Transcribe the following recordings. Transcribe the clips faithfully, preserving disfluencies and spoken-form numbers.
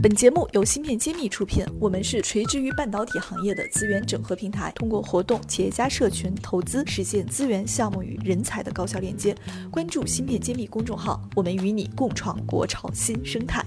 本节目由芯片揭秘出品，我们是垂直于半导体行业的资源整合平台，通过活动、企业家社群、投资，实现资源、项目与人才的高效链接。关注芯片揭秘公众号，我们与你共创国潮新生态。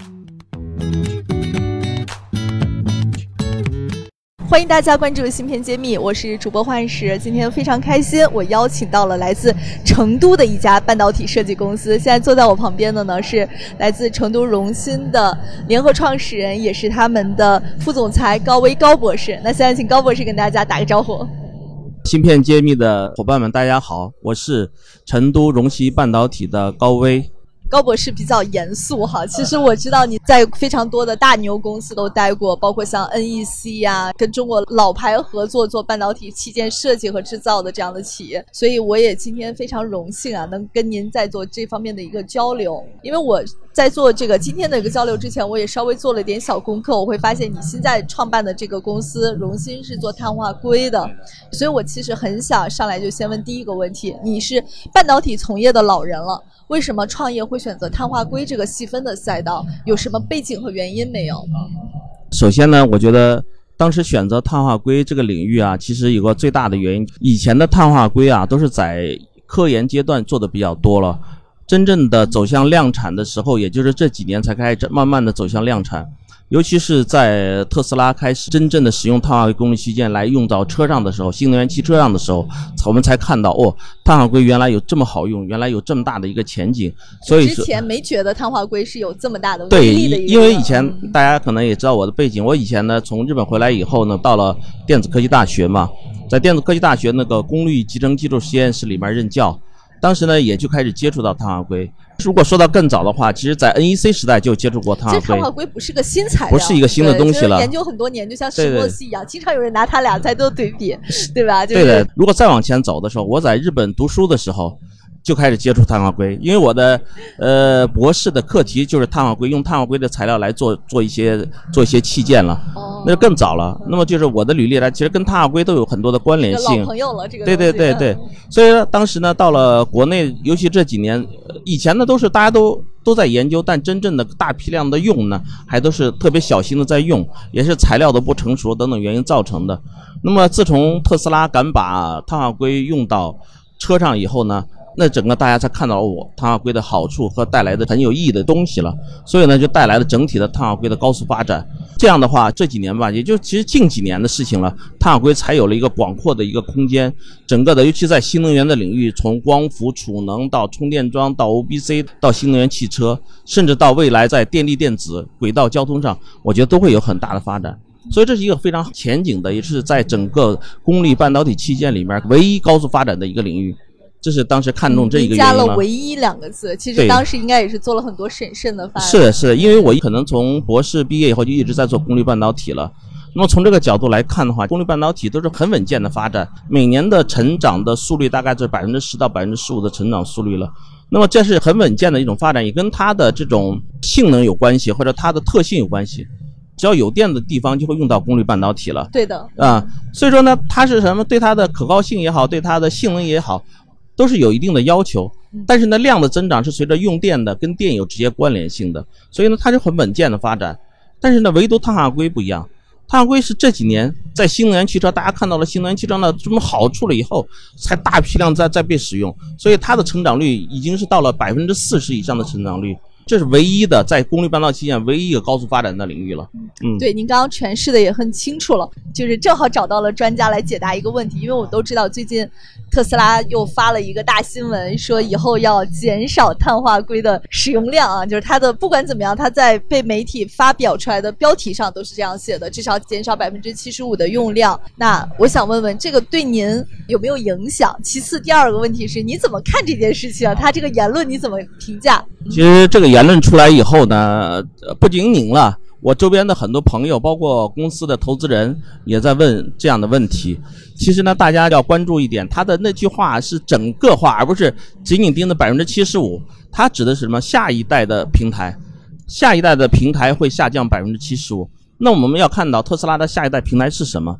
欢迎大家关注芯片揭秘，我是主播幻石。今天非常开心，我邀请到了来自成都的一家半导体设计公司。现在坐在我旁边的呢是来自成都融芯的联合创始人，也是他们的副总裁高威高博士。那现在请高博士跟大家打个招呼。 芯片揭秘的伙伴们大家好，我是成都融芯半导体的高威。 高博士比较严肃哈，其实我知道你在非常多的大牛公司都待过，包括像 N E C 啊，跟中国老牌合作做半导体器件设计和制造的这样的企业，所以我也今天非常荣幸啊，能跟您在做这方面的一个交流。因为我在做这个今天的一个交流之前，我也稍微做了点小功课，我会发现你现在创办的这个公司融芯是做碳化硅的，所以我其实很想上来就先问第一个问题，你是半导体从业的老人了，为什么创业会选择碳化硅这个细分的赛道？有什么背景和原因没有？ 首先呢，我觉得当时选择碳化硅这个领域啊，其实有个最大的原因，以前的碳化硅啊都是在科研阶段做的比较多了，真正的走向量产的时候，也就是这几年才开始慢慢的走向量产。尤其是在特斯拉开始真正的使用碳化硅功率器件来用到车上的时候，新能源汽车上的时候，我们才看到哦，碳化硅原来有这么好用，原来有这么大的一个前景。所以之前没觉得碳化硅是有这么大的威力的一个。 对，因为以前大家可能也知道我的背景，我以前呢从日本回来以后呢，到了电子科技大学嘛，在电子科技大学那个功率集成技术实验室里面任教，当时呢也就开始接触到碳化硅。如果说到更早的话，其实在 N E C 时代就接触过碳化硅。 其实碳化硅不是个新材料， 不是一个新的东西了。 研究很多年，就像石墨烯一样，经常有人拿它俩在做对比，对吧？就是、 对的。如果再往前走的时候，我在日本读书的时候就开始接触碳化硅，因为我的呃博士的课题就是碳化硅，用碳化硅的材料来做做一些做一些器件了。哦，那就更早了。那么就是我的履历来，其实跟碳化硅都有很多的关联性。 老朋友了，这个对对对对。所以当时呢，到了国内，尤其这几年，以前呢都是大家都都在研究，但真正的大批量的用呢，还都是特别小心的在用，也是材料的不成熟等等原因造成的。那么自从特斯拉敢把碳化硅用到车上以后呢，那整个大家才看到我碳化硅的好处和带来的很有意义的东西了，所以呢就带来了整体的碳化硅的高速发展。这样的话，这几年吧，也就其实近几年的事情了，碳化硅才有了一个广阔的一个空间。整个的，尤其在新能源的领域，从光伏、储能到充电桩，到 O B C， 到新能源汽车，甚至到未来在电力电子、轨道交通上，我觉得都会有很大的发展。所以这是一个非常前景的，也是在整个功率半导体器件里面唯一高速发展的一个领域。这是当时看中这一个原因了。 加了唯一两个字，其实当时应该也是做了很多审慎的发展。 是的，是的，因为我可能从博士毕业以后就一直在做功率半导体了。那么从这个角度来看的话，功率半导体都是很稳健的发展，每年的成长的速率大概是百分之十到百分之十五的成长速率了。那么这是很稳健的一种发展，也跟它的这种性能有关系，或者它的特性有关系。只要有电的地方就会用到功率半导体了。 对的。 啊，所以说呢，它是什么？对它的可靠性也好，对它的性能也好，都是有一定的要求。但是呢，量的增长是随着用电的，跟电有直接关联性的，所以呢，它是很稳健的发展。但是呢，唯独碳化硅不一样，碳化硅是这几年在新能源汽车，大家看到了新能源汽车的什么好处了以后，才大批量在在被使用，所以它的成长率已经是到了百分之四十以上的成长率。这是唯一的在功率半导体器件唯一一个高速发展的领域了。嗯， 对，您刚刚诠释的也很清楚了，就是正好找到了专家来解答一个问题。因为我都知道最近特斯拉又发了一个大新闻，说以后要减少碳化硅的使用量啊，就是它的不管怎么样，它在被媒体发表出来的标题上都是这样写的，至少减少百分之七十五的用量。那我想问问，这个对您有没有影响？其次，第二个问题是你怎么看这件事情啊？他这个言论你怎么评价？ 其实这个言论出来以后呢，不仅您了，我周边的很多朋友，包括公司的投资人也在问这样的问题。其实呢，大家要关注一点，他的那句话是整个话，而不是仅仅盯着百分之七十五。它指的是什么？下一代的平台，下一代的平台会下降百分之七十五。那我们要看到特斯拉的下一代平台是什么？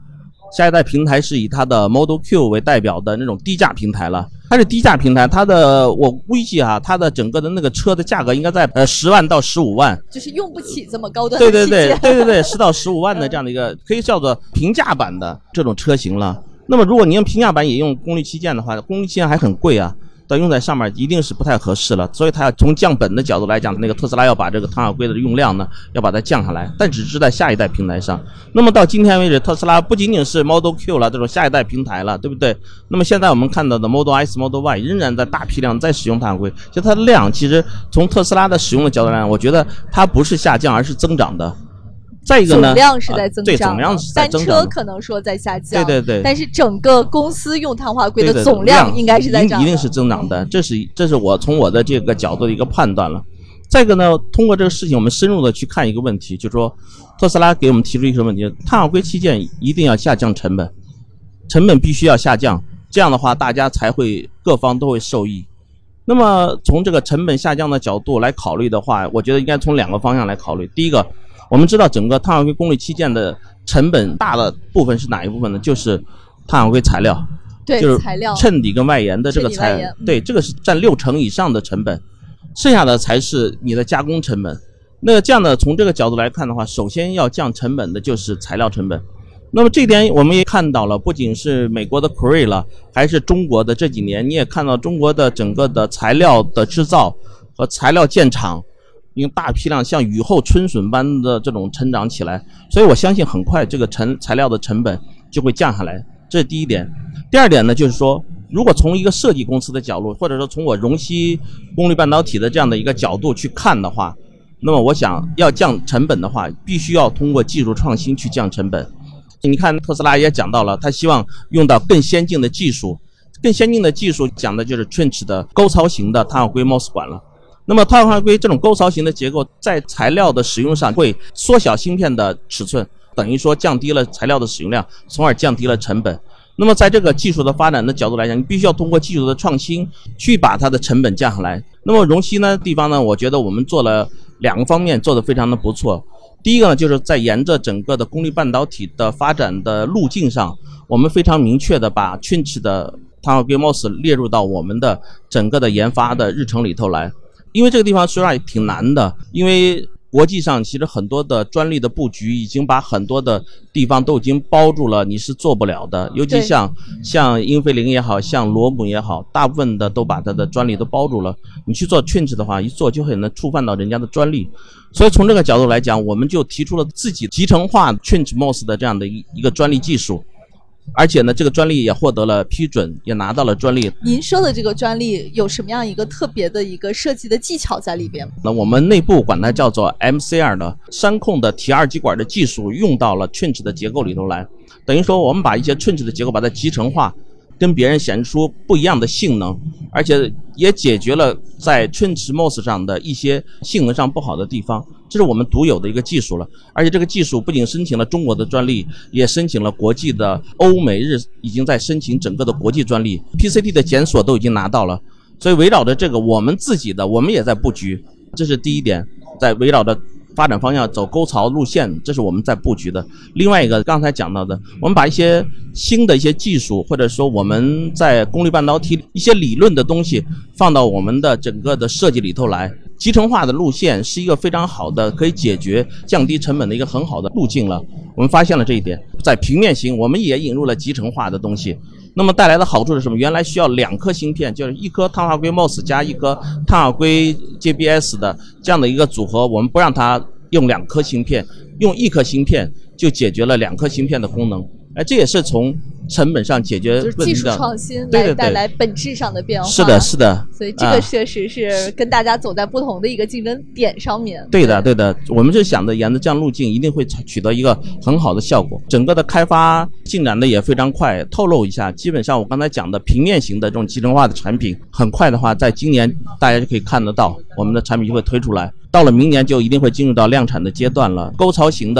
下一代平台是以它的 Model Q 为代表的那种低价平台了。它是低价平台，它的我估计啊，它的整个的那个车的价格应该在呃十万到十五万， 就是用不起这么高端对的对对对对对，十到十五万的这样的一个可以叫做平价版的这种车型了。那么如果你用平价版也用功率器件的话，功率器件还很贵啊。但用在上面一定是不太合适了，所以它要从降本的角度来讲，那个特斯拉要把这个碳化硅的用量呢，要把它降下来，但只是在下一代平台上。那么到今天为止，特斯拉不仅仅是 Model Q 了这种下一代平台了，对不对？那么现在我们看到的 Model S、Model Y 仍然在大批量在使用碳化硅，就它的量其实从特斯拉的使用的角度来讲，我觉得它不是下降，而是增长的。再一个呢， 总量是在增长、 呃，对，总量是在增长。 单车可能说在下降， 对对对。 但是整个公司用碳化硅的总量应该是在涨的， 一定是增长的。这是这是我从我的这个角度的一个判断了。再一个呢，通过这个事情，我们深入的去看一个问题，就是说特斯拉给我们提出一个问题：碳化硅器件一定要下降成本，成本必须要下降，这样的话大家才会各方都会受益。那么从这个成本下降的角度来考虑的话，我觉得应该从两个方向来考虑。第一个，我们知道整个碳化硅功率器件的成本大的部分是哪一部分呢？就是碳化硅材料， 对， 就是材料衬底跟外延的这个材料，对，这个是占六成以上的成本，剩下的才是你的加工成本。那这样的从这个角度来看的话，首先要降成本的就是材料成本。那么这点我们也看到了，不仅是美国的 Cray 了，还是中国的这几年，你也看到中国的整个的材料的制造和材料建厂用大批量像雨后春笋般的这种成长起来，所以我相信很快这个成材料的成本就会降下来，这是第一点。第二点呢，就是说如果从一个设计公司的角度，或者说从我荣祺功率半导体的这样的一个角度去看的话，那么我想要降成本的话，必须要通过技术创新去降成本。你看特斯拉也讲到了，他希望用到更先进的技术，更先进的技术讲的就是 trench 的沟槽型的碳化硅 M O S 管了。那么碳化硅这种沟槽型的结构在材料的使用上会缩小芯片的尺寸，等于说降低了材料的使用量，从而降低了成本。那么在这个技术的发展的角度来讲，你必须要通过技术的创新去把它的成本降下来。那么荣祺呢地方呢，我觉得我们做了两个方面做得非常的不错。第一个呢，就是在沿着整个的功率半导体的发展的路径上，我们非常明确的把 trench 的碳化硅 M O S 列入到我们的整个的研发的日程里头来。因为这个地方说实话也挺难的，因为国际上其实很多的专利的布局已经把很多的地方都已经包住了，你是做不了的。尤其像像英飞凌也好，像罗姆也好，大部分的都把它的专利都包住了。你去做 trench 的话，一做就很能触犯到人家的专利。所以从这个角度来讲，我们就提出了自己集成化 trench M O S 的这样的一一个专利技术。而且呢，这个专利也获得了批准，也拿到了专利。 您说的这个专利有什么样一个特别的一个设计的技巧在里边？ 那我们内部管它叫做 M C R 的山控的提二极管的技术用到了 trench 的结构里头来，等于说我们把一些 trench 的结构把它集成化，跟别人显示出不一样的性能，而且也解决了在 trench M O S 上的一些性能上不好的地方。这是我们独有的一个技术了，而且这个技术不仅申请了中国的专利，也申请了国际的欧美日，已经在申请整个的国际专利 P C T 的检索都已经拿到了。所以围绕着这个我们自己的，我们也在布局，这是第一点，在围绕着发展方向走沟槽路线，这是我们在布局的。另外一个刚才讲到的，我们把一些新的一些技术，或者说我们在功率半导体一些理论的东西放到我们的整个的设计里头来。集成化的路线是一个非常好的可以解决降低成本的一个很好的路径了。我们发现了这一点，在平面型我们也引入了集成化的东西。那么带来的好处是什么？原来需要两颗芯片，就是一颗碳化硅 M O S 加一颗碳化硅 J B S 的这样的一个组合，我们不让它用两颗芯片，用一颗芯片就解决了两颗芯片的功能。哎，这也是从成本上解决问题的， 就是技术创新来带来本质上的变化。 是的，是的。 所以这个确实是跟大家走在不同的一个竞争点上面。 对的，对的。我们是想着沿着这样路径，一定会取得一个很好的效果。整个的开发进展的也非常快。透露一下，基本上我刚才讲的平面型的这种集成化的产品，很快的话，在今年大家就可以看得到，我们的产品就会推出来。到了明年就一定会进入到量产的阶段了。沟槽型的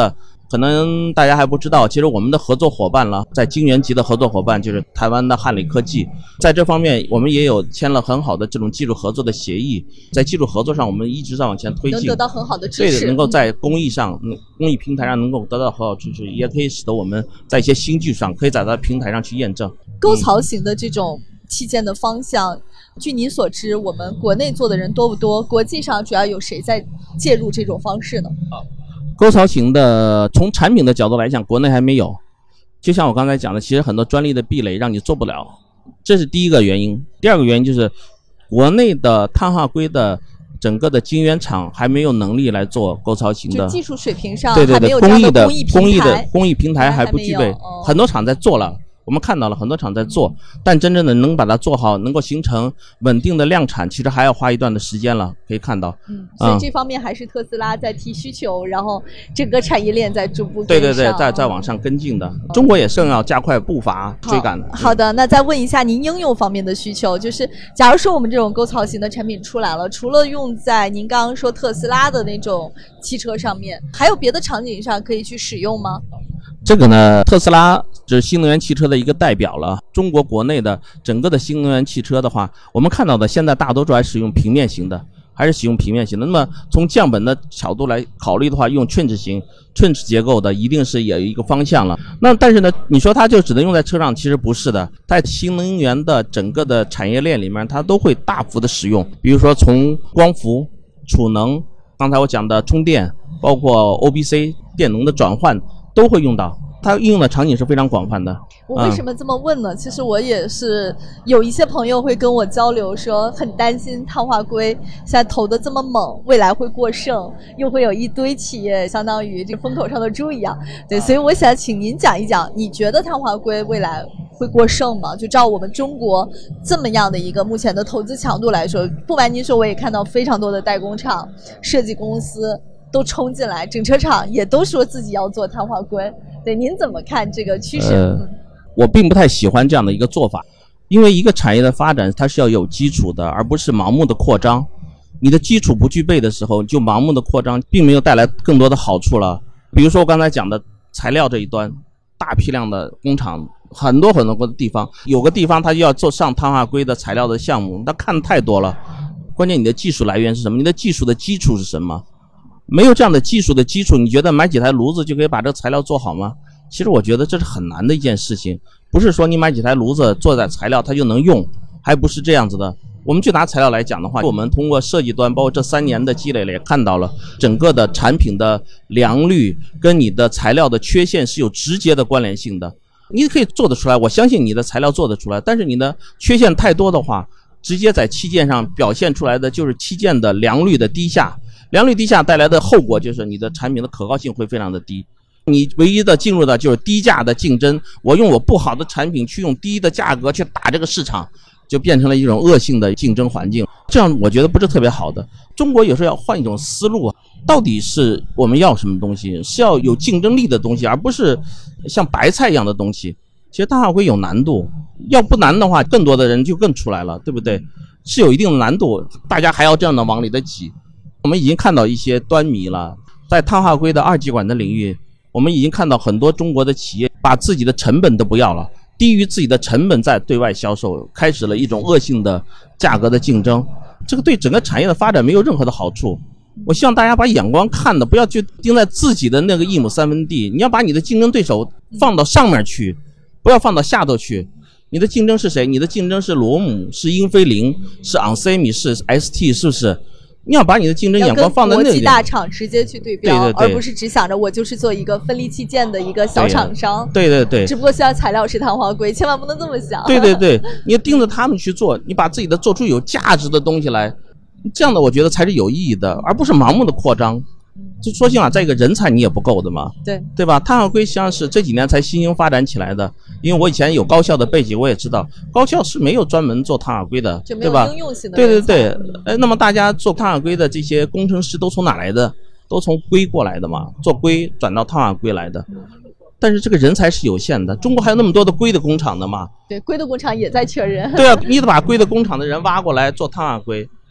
可能大家还不知道，其实我们的合作伙伴了，在晶圆级的合作伙伴就是台湾的汉理科技，在这方面我们也有签了很好的这种技术合作的协议，在技术合作上我们一直在往前推进， 能得到很好的支持， 对，能够在工艺上、嗯、工艺平台上能够得到很好支持，也可以使得我们在一些新技术上可以在它平台上去验证。 沟槽型的这种器件的方向、嗯、据您所知，我们国内做的人多不多？国际上主要有谁在介入这种方式呢？ 啊沟槽型的，从产品的角度来讲，国内还没有。就像我刚才讲的，其实很多专利的壁垒让你做不了，这是第一个原因。第二个原因就是，国内的碳化硅的整个的晶圆厂还没有能力来做沟槽型的， 就技术水平上对对对， 还没有这样的工艺的工艺的工艺平台还不具备， 哦、 很多厂在做了。我们看到了很多厂在做，但真正的能把它做好，能够形成稳定的量产，其实还要花一段的时间了。可以看到， 嗯，所以这方面还是特斯拉在提需求，嗯、然后整个产业链在逐步跟上， 对对对，在在往上跟进的。嗯、中国也正要加快步伐追赶。 好, 好的，那再问一下您应用方面的需求，就是假如说我们这种沟槽型的产品出来了，除了用在您刚刚说特斯拉的那种汽车上面，还有别的场景上可以去使用吗？ 这个呢，特斯拉是新能源汽车的一个代表了。中国国内的整个的新能源汽车的话，我们看到的现在大多数还使用平面型的，还是使用平面型的。那么从降本的角度来考虑的话，用trench型、trench结构的一定是有一个方向了。那但是呢，你说它就只能用在车上，其实不是的。在新能源的整个的产业链里面，它都会大幅的使用。比如说从光伏、储能，刚才我讲的充电，包括 O B C 电能的转换。都会用到，它应用的场景是非常广泛的。 我为什么这么问呢？嗯、其实我也是有一些朋友会跟我交流说，很担心碳化硅现在投的这么猛，未来会过剩，又会有一堆企业相当于这个风口上的猪一样。对，所以我想请您讲一讲，你觉得碳化硅未来会过剩吗？就照我们中国这么样的一个目前的投资强度来说，不瞒您说，我也看到非常多的代工厂、设计公司都冲进来，整车厂也都说自己要做碳化硅。对，您怎么看这个趋势？ 呃，我并不太喜欢这样的一个做法，因为一个产业的发展它是要有基础的，而不是盲目的扩张。你的基础不具备的时候，就盲目的扩张，并没有带来更多的好处了。比如说我刚才讲的材料这一端，大批量的工厂，很多很多个地方，有个地方它就要做上碳化硅的材料的项目，它看太多了。关键你的技术来源是什么？你的技术的基础是什么？没有这样的技术的基础，你觉得买几台炉子就可以把这个材料做好吗？其实我觉得这是很难的一件事情，不是说你买几台炉子做在材料它就能用，还不是这样子的。我们就拿材料来讲的话，我们通过设计端包括这三年的积累也看到了，整个的产品的良率跟你的材料的缺陷是有直接的关联性的。你可以做得出来，我相信你的材料做得出来，但是你的缺陷太多的话，直接在器件上表现出来的就是器件的良率的低下。良率低下带来的后果就是你的产品的可靠性会非常的低，你唯一的进入的就是低价的竞争，我用我不好的产品去用低的价格去打这个市场，就变成了一种恶性的竞争环境，这样我觉得不是特别好的。中国有时候要换一种思路，到底是我们要什么东西，是要有竞争力的东西，而不是像白菜一样的东西。其实碳化硅有难度，要不难的话更多的人就更出来了，对不对？是有一定的难度，大家还要这样的往里的挤。我们已经看到一些端倪了，在碳化硅的二极管的领域，我们已经看到很多中国的企业把自己的成本都不要了，低于自己的成本在对外销售，开始了一种恶性的价格的竞争，这个对整个产业的发展没有任何的好处。我希望大家把眼光看的不要就盯在自己的那个一亩三分地，你要把你的竞争对手放到上面去，不要放到下头去。你的竞争是谁？你的竞争是罗姆，是英飞凌，是 onsemi， 是 S T， 是不是？你要把你的竞争眼光放在那里， 国际大厂直接去对标， 对对对， 而不是只想着我就是做一个分离器件的一个小厂商。 对对对， 只不过现在材料是碳化硅，千万不能这么想。 对对对，你要盯着他们去做，你把自己的做出有价值的东西来，这样的我觉得才是有意义的，而不是盲目的扩张。就说心话，再一个人才你也不够的嘛， 对对吧？碳化硅实际上是这几年才新兴发展起来的，因为我以前有高校的背景，我也知道高校是没有专门做碳化硅的，对吧？ 应用性的对对对，哎，那么大家做碳化硅的这些工程师都从哪来的？都从硅过来的嘛，做硅转到碳化硅来的。但是这个人才是有限的，中国还有那么多的硅的工厂的嘛？ 对，硅的工厂也在缺人。 对啊，你得把硅的工厂的人挖过来做碳化硅。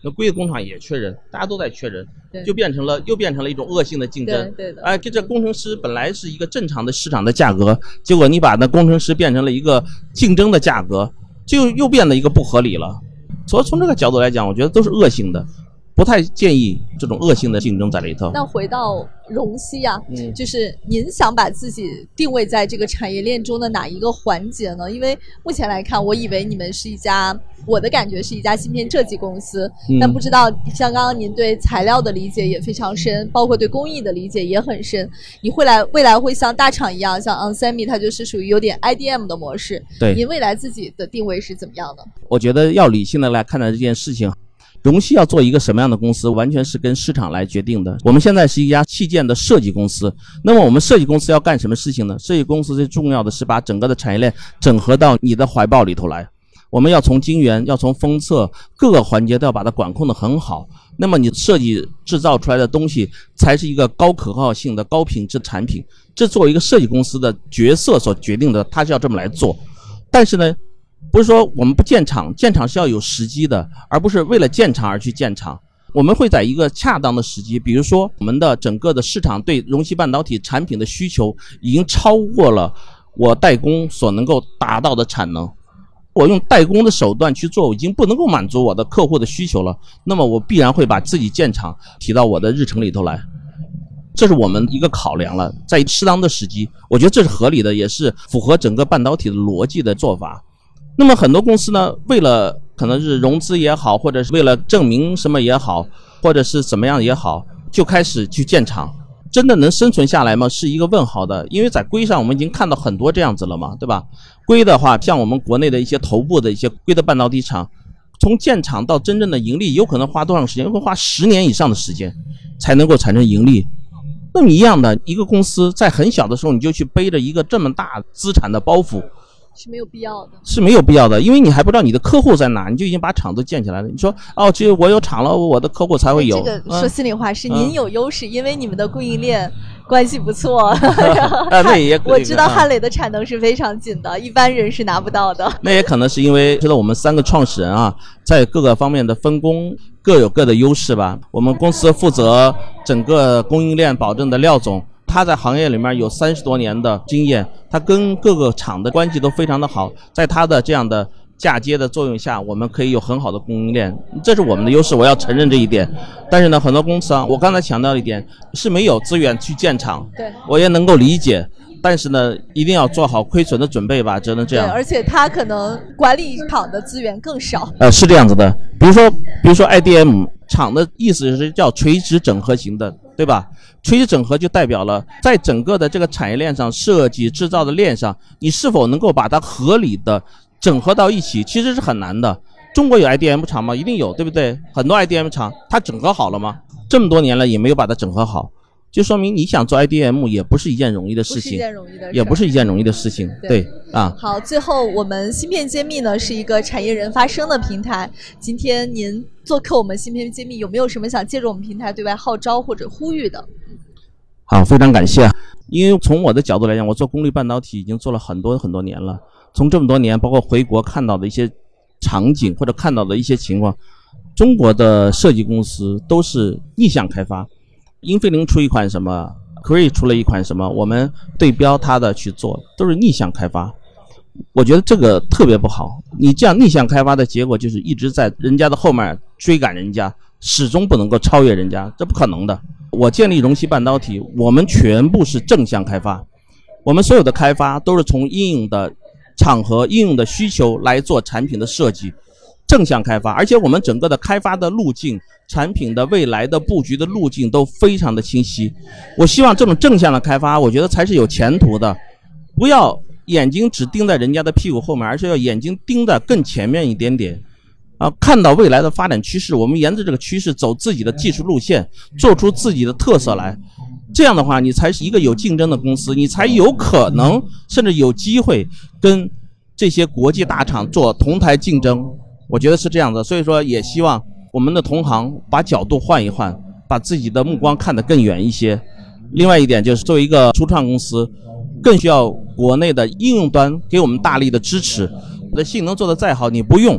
那硅的工厂也缺人，大家都在缺人，就变成了又变成了一种恶性的竞争。 对对的。 哎，这工程师本来是一个正常的市场的价格，结果你把那工程师变成了一个竞争的价格，就又变得一个不合理了。所以从这个角度来讲，我觉得都是恶性的。不太建议这种恶性的竞争在里头。 那回到荣熙啊，嗯，就是您想把自己定位在这个产业链中的哪一个环节呢？因为目前来看，我以为你们是一家，我的感觉是一家芯片设计公司，嗯，但不知道像刚刚您对材料的理解也非常深，包括对工艺的理解也很深。你会来未来会像大厂一样，像 onsemi 它就是属于有点 I D M 的模式。 对， 您未来自己的定位是怎么样的？ 我觉得要理性的来看待这件事情。荣熙要做一个什么样的公司，完全是跟市场来决定的。我们现在是一家器件的设计公司，那么我们设计公司要干什么事情呢？设计公司最重要的是把整个的产业链整合到你的怀抱里头来。我们要从晶圆，要从封测各个环节都要把它管控得很好。那么你设计制造出来的东西才是一个高可靠性的高品质产品。这作为一个设计公司的角色所决定的，它是要这么来做。但是呢，不是说我们不建厂，建厂是要有时机的，而不是为了建厂而去建厂。我们会在一个恰当的时机，比如说我们的整个的市场对荣熙半导体产品的需求已经超过了我代工所能够达到的产能，我用代工的手段去做，已经不能够满足我的客户的需求了，那么我必然会把自己建厂提到我的日程里头来。这是我们一个考量了，在适当的时机，我觉得这是合理的，也是符合整个半导体的逻辑的做法。那么很多公司呢，为了可能是融资也好，或者是为了证明什么也好，或者是怎么样也好，就开始去建厂。真的能生存下来吗？是一个问号的，因为在硅上我们已经看到很多这样子了嘛，对吧？硅的话，像我们国内的一些头部的一些硅的半导体厂，从建厂到真正的盈利，有可能花多长时间？会花十年以上的时间才能够产生盈利。那么一样的一个公司，在很小的时候你就去背着一个这么大资产的包袱， 是没有必要的， 是没有必要的，因为你还不知道你的客户在哪，你就已经把厂都建起来了。你说哦，只有我有厂了，我的客户才会有。 这个说心里话，是您有优势，嗯，因为你们的供应链关系不错。啊， 那也我知道汉磊的产能是非常紧的，一般人是拿不到的。 那也可能是因为知道我们三个创始人啊，在各个方面的分工各有各的优势吧。我们公司负责整个供应链保证的廖总，他在行业里面有三十多年的经验，他跟各个厂的关系都非常的好，在他的这样的嫁接的作用下，我们可以有很好的供应链，这是我们的优势，我要承认这一点。但是呢，很多公司啊，我刚才强调一点是没有资源去建厂， 对，我也能够理解。但是呢，一定要做好亏损的准备吧，只能这样。 对，而且他可能管理厂的资源更少。 呃，是这样子的，比如说，比如说 I D M 厂的意思是叫垂直整合型的，对吧？垂直整合就代表了在整个的这个产业链上，设计制造的链上，你是否能够把它合理的整合到一起，其实是很难的。中国有 I D M 厂吗？一定有，对不对？很多 I D M 厂，它整合好了吗？这么多年了也没有把它整合好。就说明你想做 I D M 也不是一件容易的事情， 不是一件容易的事， 也不是一件容易的事情。对, 对啊。 好，最后我们芯片揭秘呢是一个产业人发声的平台。今天您做客我们芯片揭秘，有没有什么想借助我们平台对外号召或者呼吁的？ 好，非常感谢。因为从我的角度来讲，我做功率半导体已经做了很多很多年了。从这么多年，包括回国看到的一些场景或者看到的一些情况，中国的设计公司都是逆向开发。英飞凌出一款什么 Cree 出了一款什么，我们对标它的去做，都是逆向开发。我觉得这个特别不好，你这样逆向开发的结果就是一直在人家的后面追赶人家，始终不能够超越人家，这不可能的。我建立荣熙半导体，我们全部是正向开发，我们所有的开发都是从应用的场合、应用的需求来做产品的设计，正向开发，而且我们整个的开发的路径、产品的未来的布局的路径都非常的清晰。我希望这种正向的开发，我觉得才是有前途的。不要眼睛只盯在人家的屁股后面，而是要眼睛盯在更前面一点点。啊，看到未来的发展趋势，我们沿着这个趋势走自己的技术路线，做出自己的特色来。这样的话，你才是一个有竞争的公司，你才有可能甚至有机会跟这些国际大厂做同台竞争。我觉得是这样的，所以说也希望我们的同行把角度换一换，把自己的目光看得更远一些。另外一点就是，作为一个初创公司，更需要国内的应用端给我们大力的支持。我的性能做得再好，你不用，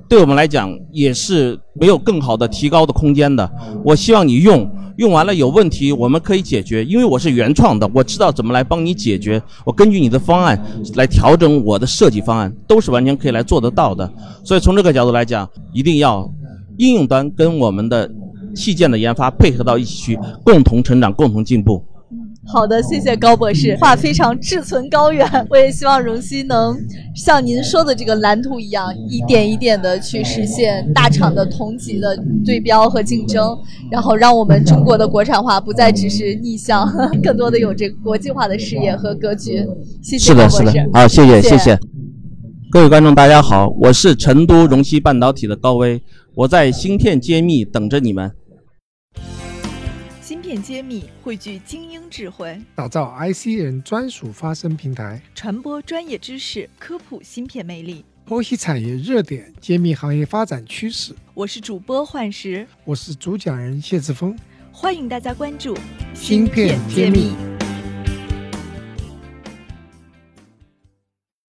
对我们来讲也是没有更好的提高的空间的。我希望你用用完了有问题我们可以解决，因为我是原创的，我知道怎么来帮你解决，我根据你的方案来调整我的设计方案，都是完全可以来做得到的。所以从这个角度来讲，一定要应用端跟我们的器件的研发配合到一起去，共同成长，共同进步。 好的，谢谢高博士，话非常志存高远。我也希望荣熙能像您说的这个蓝图一样，一点一点的去实现大厂的同级的对标和竞争，然后让我们中国的国产化不再只是逆向，更多的有这个国际化的视野和格局。谢谢高博士。 是的，是的，好，谢谢，谢谢。各位观众，大家好，我是成都荣熙半导体的高威，我在芯片揭秘等着你们。 芯片揭秘汇聚精英智慧， 打造 I C 人专属发声平台， 传播专业知识，科普芯片魅力， 剖析产业热点，揭秘行业发展趋势。 我是主播幻石， 我是主讲人谢志峰， 欢迎大家关注芯片揭秘。